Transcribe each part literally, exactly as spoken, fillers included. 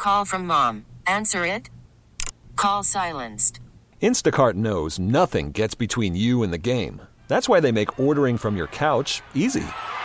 Call from mom. Answer it. Call silenced. Instacart knows nothing gets between you and the game. That's why they make ordering from your couch easy.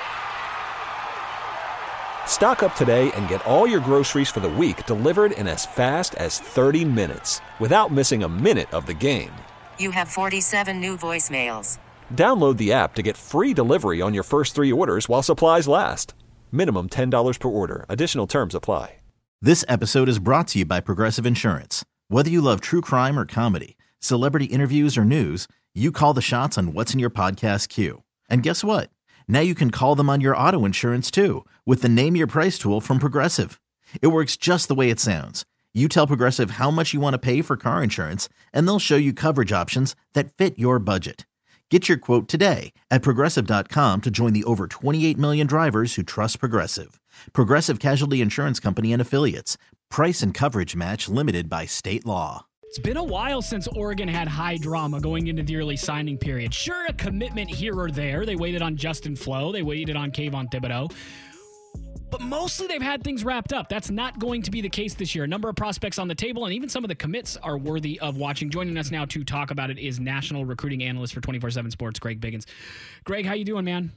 Stock up today and get all your groceries for the week delivered in as fast as thirty minutes without missing a minute of the game. You have forty-seven new voicemails. Download the app to get free delivery on your first three orders while supplies last. Minimum ten dollars per order. Additional terms apply. This episode is brought to you by Progressive Insurance. Whether you love true crime or comedy, celebrity interviews or news, you call the shots on what's in your podcast queue. And guess what? Now you can call them on your auto insurance too with the Name Your Price tool from Progressive. It works just the way it sounds. You tell Progressive how much you want to pay for car insurance, and they'll show you coverage options that fit your budget. Get your quote today at Progressive dot com to join the over twenty-eight million drivers who trust Progressive. Progressive Casualty Insurance Company and Affiliates. Price and coverage match limited by state law. It's been a while since Oregon had high drama going into the early signing period. Sure, a commitment here or there. They waited on Justin Flo. They waited on Kayvon Thibodeau. But mostly they've had things wrapped up. That's not going to be the case this year. A number of prospects on the table, and even some of the commits are worthy of watching. Joining us now to talk about it is national recruiting analyst for twenty-four seven Sports, Greg Biggins. Greg, how you doing, man?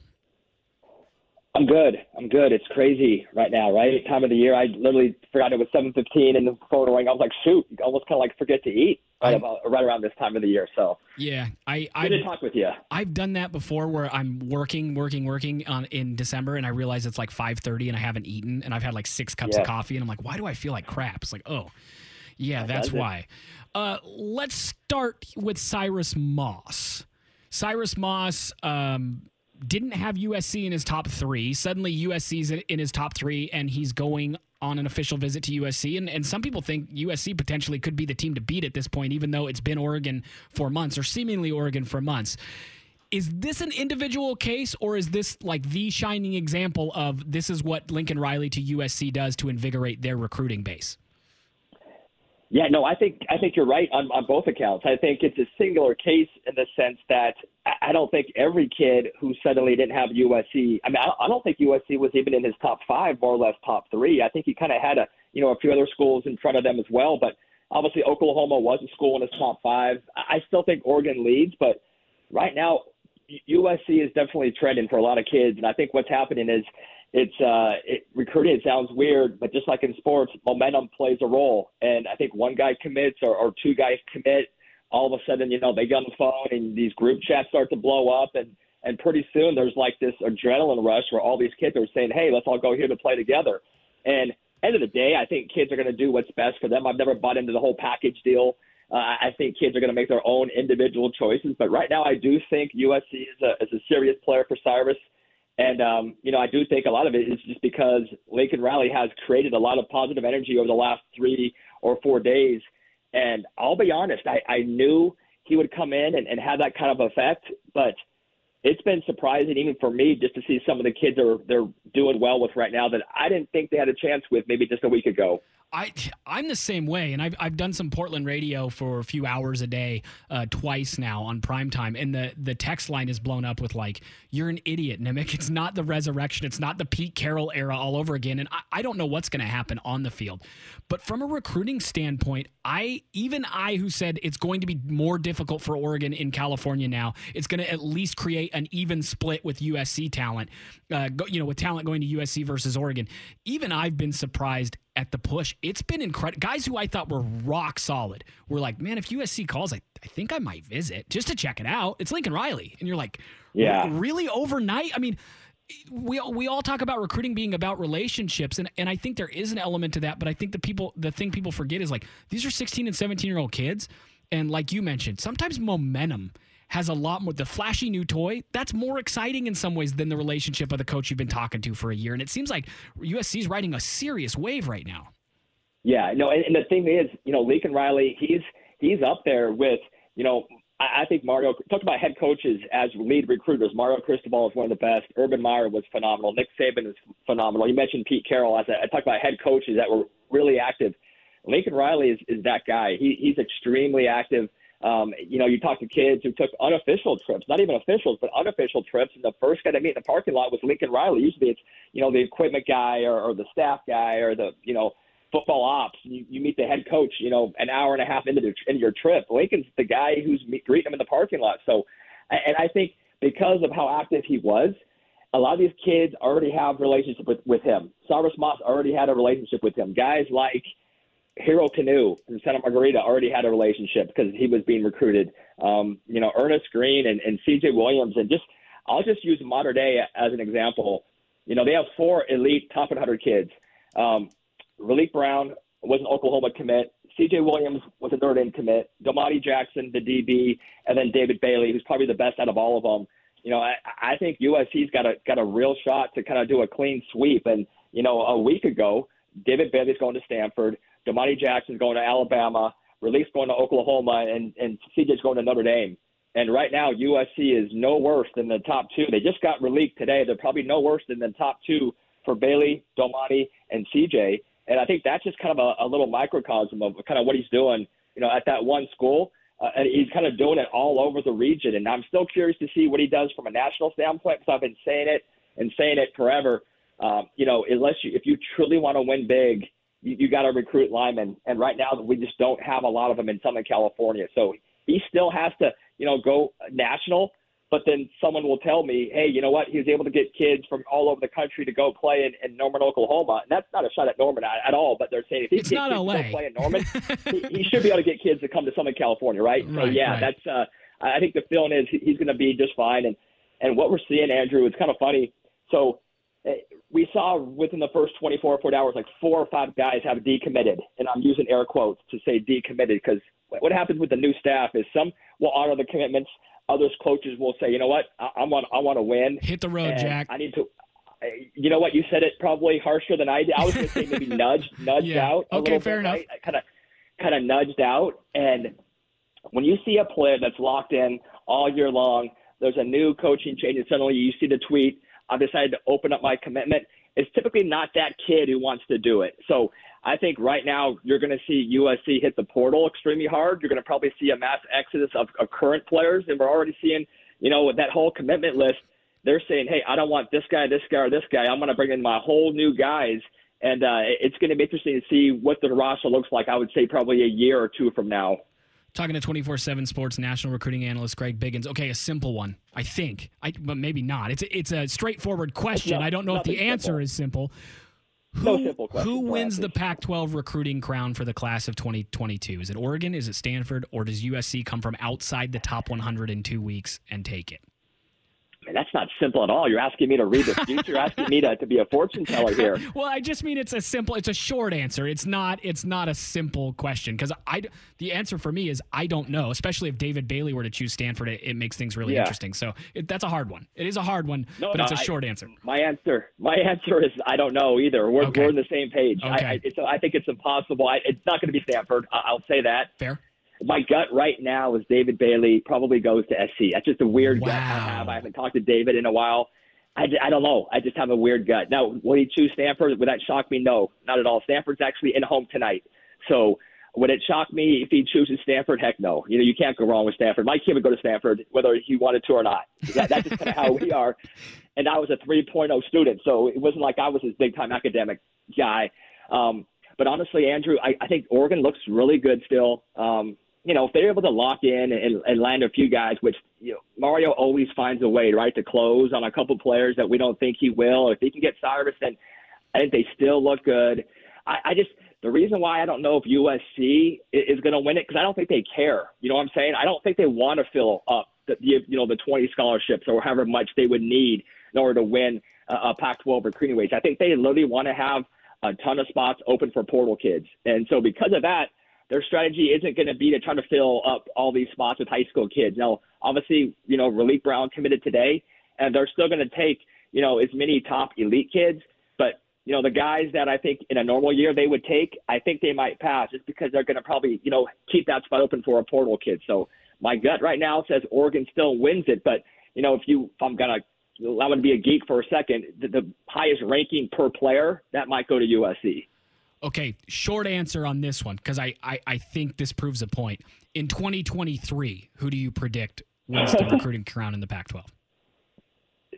I'm good. I'm good. It's crazy right now, right? Time of the year. I literally forgot it was seven fifteen and the phone rang. I was like, shoot, you almost kind of like forget to eat right, about, right around this time of the year. So yeah, I I did talk with you. I've done that before where I'm working, working, working on in December, and I realize it's like five thirty and I haven't eaten, and I've had like six cups yeah. of coffee, and I'm like, why do I feel like crap? It's like, oh, yeah, that's why. Uh, let's start with Cyrus Moss. Cyrus Moss. Um, Didn't have U S C in his top three. Suddenly U S C's in his top three, and he's going on an official visit to U S C. And, and some people think U S C potentially could be the team to beat at this point, even though it's been Oregon for months, or seemingly Oregon for months. Is this an individual case, or is this like the shining example of this is what Lincoln Riley to U S C does to invigorate their recruiting base? Yeah, no, I think I think you're right on, on both accounts. I think it's a singular case in the sense that I don't think every kid who suddenly didn't have U S C. I mean, I don't think U S C was even in his top five, more or less top three. I think he kind of had a you know a few other schools in front of them as well. But obviously, Oklahoma was a school in his top five. I still think Oregon leads, but right now U S C is definitely trending for a lot of kids. And I think what's happening is. It's uh, it, recruiting. It sounds weird, but just like in sports, momentum plays a role. And I think one guy commits or, or two guys commit, all of a sudden, you know, they get on the phone and these group chats start to blow up. And, and pretty soon there's like this adrenaline rush where all these kids are saying, hey, let's all go here to play together. And end of the day, I think kids are going to do what's best for them. I've never bought into the whole package deal. Uh, I think kids are going to make their own individual choices. But right now I do think U S C is a, is a serious player for Cyrus. And, um, you know, I do think a lot of it is just because Lincoln Riley has created a lot of positive energy over the last three or four days. And I'll be honest, I, I knew he would come in and, and have that kind of effect. But it's been surprising even for me just to see some of the kids are they're doing well with right now that I didn't think they had a chance with maybe just a week ago. I, I'm the same way, and I've I've done some Portland radio for a few hours a day, uh, twice now on primetime, and the, the text line is blown up with like, you're an idiot, Nimick. It's not the resurrection. It's not the Pete Carroll era all over again, and I, I don't know what's going to happen on the field. But from a recruiting standpoint, I even I who said it's going to be more difficult for Oregon in California now, it's going to at least create an even split with U S C talent, uh, go, you know, with talent going to U S C versus Oregon. Even I've been surprised at the push. It's been incredible. Guys who I thought were rock solid were like, man, if U S C calls, I, I think I might visit just to check it out. It's Lincoln Riley. And you're like, yeah, really overnight? I mean, we we all talk about recruiting being about relationships, and, and I think there is an element to that, but I think the people the thing people forget is like these are sixteen and seventeen-year-old kids, and like you mentioned, sometimes momentum has a lot more. The flashy new toy, that's more exciting in some ways than the relationship of the coach you've been talking to for a year, and it seems like U S C is riding a serious wave right now. Yeah, no, and, and the thing is, you know, Lincoln Riley, he's he's up there with, you know, I think Mario, talk about head coaches as lead recruiters. Mario Cristobal is one of the best. Urban Meyer was phenomenal. Nick Saban is phenomenal. You mentioned Pete Carroll. As I talk about head coaches that were really active. Lincoln Riley is, is that guy. He, he's extremely active. Um, you know, you talk to kids who took unofficial trips, not even officials, but unofficial trips. And the first guy they meet in the parking lot was Lincoln Riley. Usually it's, you know, the equipment guy or, or the staff guy or the, you know, football ops. You, you meet the head coach, you know, an hour and a half into, the, into your trip. Lincoln's the guy who's meet, greeting him in the parking lot. So, and I think because of how active he was, a lot of these kids already have relationship with, with him. Cyrus Moss already had a relationship with him. Guys like Hero Canoe from Santa Margarita already had a relationship because he was being recruited. Um, you know, Ernest Green and, and C J Williams. And just, I'll just use modern day as an example. You know, they have four elite top one hundred kids. Um, Raleek Brown was an Oklahoma commit. C J Williams was a Notre Dame commit. Domani Jackson, the D B, and then David Bailey, who's probably the best out of all of them. You know, I, I think U S C's got a got a real shot to kind of do a clean sweep. And, you know, a week ago, David Bailey's going to Stanford. Domani Jackson's going to Alabama. Raleek's going to Oklahoma. And, and C J's going to Notre Dame. And right now, U S C is no worse than the top two. They just got Raleek today. They're probably no worse than the top two for Bailey, Domani, and C J. And I think that's just kind of a, a little microcosm of kind of what he's doing, you know, at that one school. Uh, and he's kind of doing it all over the region. And I'm still curious to see what he does from a national standpoint because I've been saying it and saying it forever. Um, you know, unless you, if you truly want to win big, you, you got to recruit linemen. And right now we just don't have a lot of them in Southern California. So he still has to, you know, go national. But then someone will tell me, hey, you know what? He was able to get kids from all over the country to go play in, in Norman, Oklahoma. And that's not a shot at Norman at, at all. But they're saying if he it's can not get kids L A. to go play in Norman, he, he should be able to get kids to come to Southern California, right? Right, so, yeah, right. that's uh, I think the feeling is he's going to be just fine. And, and what we're seeing, Andrew, is kind of funny. So uh, we saw within the first twenty-four, forty hours, like four or five guys have decommitted. And I'm using air quotes to say decommitted because what happens with the new staff is some will honor the commitments. Others coaches will say, you know what, I, I want I want to win. Hit the road, Jack. I need to. You know what? You said it probably harsher than I did. I was going to say maybe nudged, nudged yeah. out. A okay, little fair bit, enough. Right? Kind of, kind of nudged out. And when you see a player that's locked in all year long, there's a new coaching change, and suddenly you see the tweet, I decided to open up my commitment. It's typically not that kid who wants to do it. So I think right now you're going to see U S C hit the portal extremely hard. You're going to probably see a mass exodus of, of current players, and we're already seeing, you know, that whole commitment list. They're saying, hey, I don't want this guy, this guy, or this guy. I'm going to bring in my whole new guys, and uh, it's going to be interesting to see what the roster looks like, I would say probably a year or two from now. Talking to twenty-four seven Sports national recruiting analyst Greg Biggins. Okay, a simple one, I think, I, but maybe not. It's a, it's a straightforward question. No, I don't know if the answer simple. is simple. Who, no simple question. Who wins the Pac twelve recruiting crown for the class of twenty twenty-two? Is it Oregon? Is it Stanford? Or does U S C come from outside the top one hundred in two weeks and take it? Man, that's not simple at all. You're asking me to read the future. You're asking me to, to be a fortune teller here. Well, I just mean it's a simple, it's a short answer. It's not, it's not a simple question because I, the answer for me is I don't know. Especially if David Bailey were to choose Stanford, it, it makes things really yeah. interesting. So it, that's a hard one. It is a hard one, no, but no, it's a I, short answer. My answer, my answer is I don't know either. We're okay. we're on the same page. Okay. I, I, so I think it's impossible. I, it's not going to be Stanford. I, I'll say that. Fair. My gut right now is David Bailey probably goes to S C. That's just a weird wow. gut I have. I haven't talked to David in a while. I, I don't know. I just have a weird gut. Now, would he choose Stanford? Would that shock me? No, not at all. Stanford's actually in home tonight. So would it shock me if he chooses Stanford? Heck no. You know, you can't go wrong with Stanford. My kid would go to Stanford whether he wanted to or not. That, that's just kind of how we are. And I was a three point oh student, so it wasn't like I was this big-time academic guy. Um, but honestly, Andrew, I, I think Oregon looks really good still. Um, you know, if they're able to lock in and, and land a few guys, which, you know, Mario always finds a way, right, to close on a couple players that we don't think he will. If he can get Cyrus, then I think they still look good. I, I just – the reason why I don't know if U S C is going to win it, because I don't think they care. You know what I'm saying? I don't think they want to fill up the, you know, the twenty scholarships or however much they would need in order to win a, a Pac twelve recruiting race. I think they literally want to have a ton of spots open for portal kids. And so because of that, their strategy isn't going to be to try to fill up all these spots with high school kids. Now, obviously, you know, Raleek Brown committed today, and they're still going to take, you know, as many top elite kids. But, you know, the guys that I think in a normal year they would take, I think they might pass just because they're going to probably, you know, keep that spot open for a portal kid. So my gut right now says Oregon still wins it. But, you know, if you, if I'm going to, I'm going to be a geek for a second, the, the highest ranking per player, that might go to U S C. Okay, short answer on this one, because I, I, I think this proves a point. In twenty twenty-three, who do you predict wins the recruiting crown in the Pac twelve?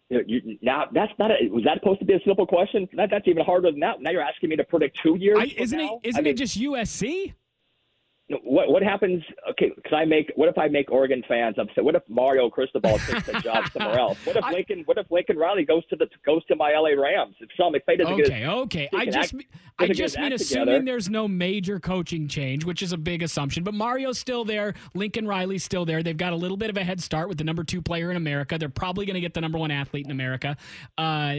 You know, you, now that's not a, was that supposed to be a simple question? That, that's even harder than that. Now you're asking me to predict two years. I, isn't now? it? Isn't I mean, it just U S C? What what happens? Okay, because I make. What if I make Oregon fans upset? What if Mario Cristobal takes a job somewhere else? What if I, Lincoln? What if Lincoln Riley goes to the goes to my L A Rams? If Sean McVay doesn't okay, get his, okay. I just act, I just mean assuming together. there's no major coaching change, which is a big assumption. But Mario's still there. Lincoln Riley's still there. They've got a little bit of a head start with the number two player in America. They're probably going to get the number one athlete in America. Uh,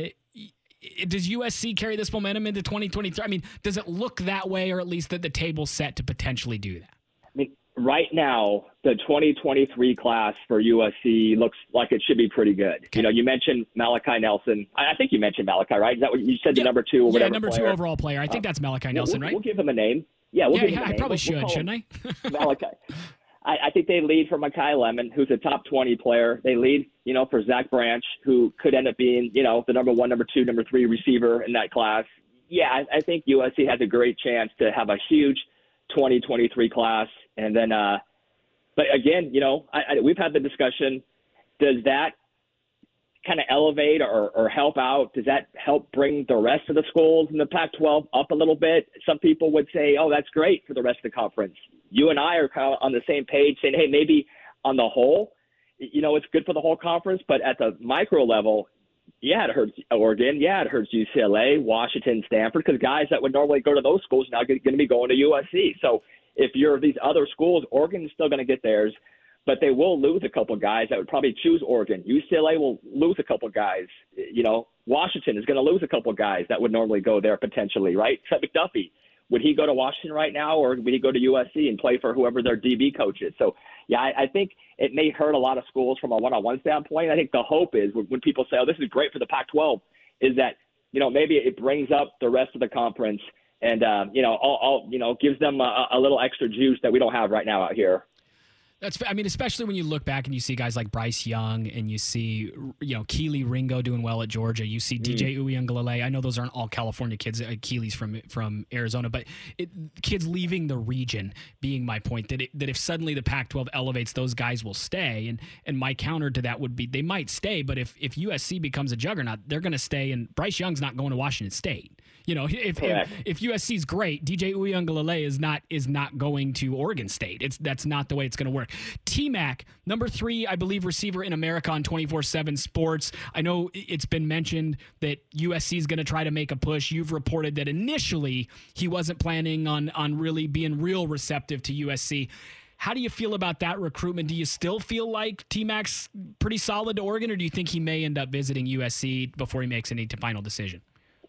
Does U S C carry this momentum into twenty twenty-three? I mean, does it look that way, or at least that the table's set to potentially do that? I mean, right now, the twenty twenty-three class for U S C looks like it should be pretty good. Okay. You know, you mentioned Malachi Nelson. I, I think you mentioned Malachi, right? Is that what you said? Yeah, the number two or whatever. Yeah, number player? two overall player. I think that's Malachi Nelson, we'll, right? We'll give him a name. Yeah, we'll yeah, give yeah him a I name. probably we'll, should, we'll shouldn't him I? Malachi. I, I think they lead for Mekhi Lemon, who's a top twenty player. They lead, you know, for Zach Branch, who could end up being, you know, the number one, number two, number three receiver in that class. Yeah, I, I think U S C has a great chance to have a huge twenty twenty-three class. And then, uh, but again, you know, I, I, we've had the discussion. Does that kind of elevate or, or help out? Does that help bring the rest of the schools in the Pac twelve up a little bit? Some people would say, oh, that's great for the rest of the conference. You and I are kind of on the same page saying, hey, maybe on the whole, you know, it's good for the whole conference. But at the micro level, yeah, it hurts Oregon. Yeah, it hurts U C L A, Washington, Stanford, because guys that would normally go to those schools now are going to be going to U S C. So if you're these other schools, Oregon's still going to get theirs, but they will lose a couple guys that would probably choose Oregon. U C L A will lose a couple guys. You know, Washington is going to lose a couple guys that would normally go there potentially, right? Trent McDuffie, would he go to Washington right now, or would he go to U S C and play for whoever their D B coach is? So, yeah, I, I think it may hurt a lot of schools from a one-on-one standpoint. I think the hope is when, when people say, oh, this is great for the Pac twelve, is that, you know, maybe it brings up the rest of the conference and, um, you know, all, all, you know, gives them a, a little extra juice that we don't have right now out here. That's, I mean, especially when you look back and you see guys like Bryce Young and you see, you know, Keely Ringo doing well at Georgia. You see D J mm. Uiagalelei. I know those aren't all California kids. Uh, Keely's from from Arizona, but it, kids leaving the region being my point. That it, that if suddenly the Pac twelve elevates, those guys will stay. And and my counter to that would be they might stay, but if if U S C becomes a juggernaut, they're going to stay. And Bryce Young's not going to Washington State. You know, if if, if U S C's great, D J Uiagalelei is not is not going to Oregon State. It's that's not the way it's going to work. T-Mac, number three, I believe, receiver in America on twenty-four seven Sports. I know it's been mentioned that U S C is going to try to make a push. You've reported that initially he wasn't planning on on really being real receptive to U S C. How do you feel about that recruitment? Do you still feel like T-Mac's pretty solid to Oregon, or do you think he may end up visiting U S C before he makes any final decision?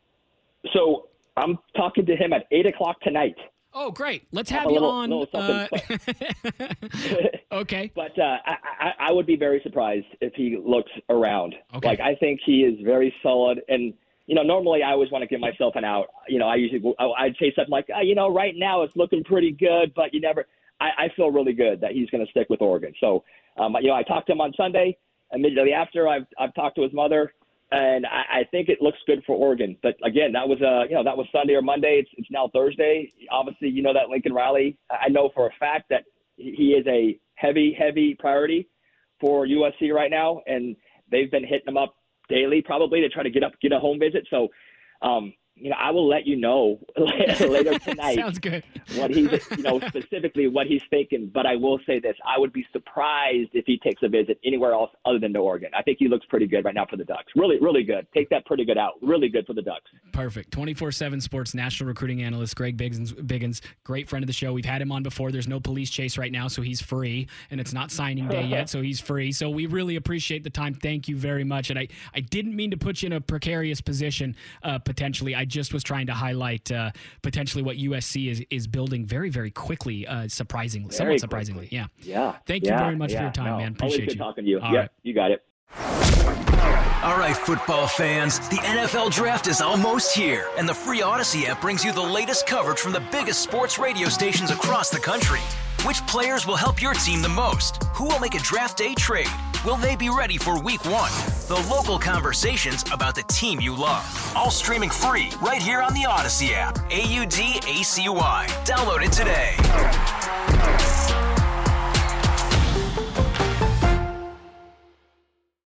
So I'm talking to him at eight o'clock tonight. Oh, great. Let's have, have you little, on. Little uh, okay. But uh, I, I, I would be very surprised if he looks around. Okay. Like, I think he is very solid. And, you know, normally I always want to give myself an out. You know, I usually, I'd say something like, oh, you know, right now it's looking pretty good, but you never, I, I feel really good that he's going to stick with Oregon. So, um, you know, I talked to him on Sunday. Immediately after, I've, I've talked to his mother. And I, I think it looks good for Oregon. But again, that was uh, you know, that was Sunday or Monday. It's, it's now Thursday. Obviously, you know that Lincoln Riley. I know for a fact that he is a heavy, heavy priority for U S C right now, and they've been hitting him up daily, probably to try to get up, get a home visit. So, um, you know, I will let you know later tonight. Sounds good. What he's, you know, specifically what he's thinking. But I will say this: I would be surprised if he takes a visit anywhere else other than to Oregon. I think he looks pretty good right now for the Ducks. Really, really good. Take that pretty good out. Really good for the Ducks. Perfect. twenty-four seven Sports national recruiting analyst Greg Biggins, Biggins, great friend of the show. We've had him on before. There's no police chase right now, so he's free, and it's not signing day yet, so he's free. So we really appreciate the time. Thank you very much. And I, I didn't mean to put you in a precarious position uh, potentially. I just was trying to highlight uh, potentially what U S C is is building very, very quickly, uh, surprisingly, very somewhat surprisingly. Quickly. Yeah. Yeah. Thank yeah, you very much yeah, for your time, no, man. Appreciate always good you. talking to you. All yeah, right. You got it. All right, football fans, the N F L Draft is almost here, and the free Odyssey app brings you the latest coverage from the biggest sports radio stations across the country. Which players will help your team the most? Who will make a draft day trade? Will they be ready for week one? The local conversations about the team you love. All streaming free right here on the Odyssey app. A U D A C Y. Download it today.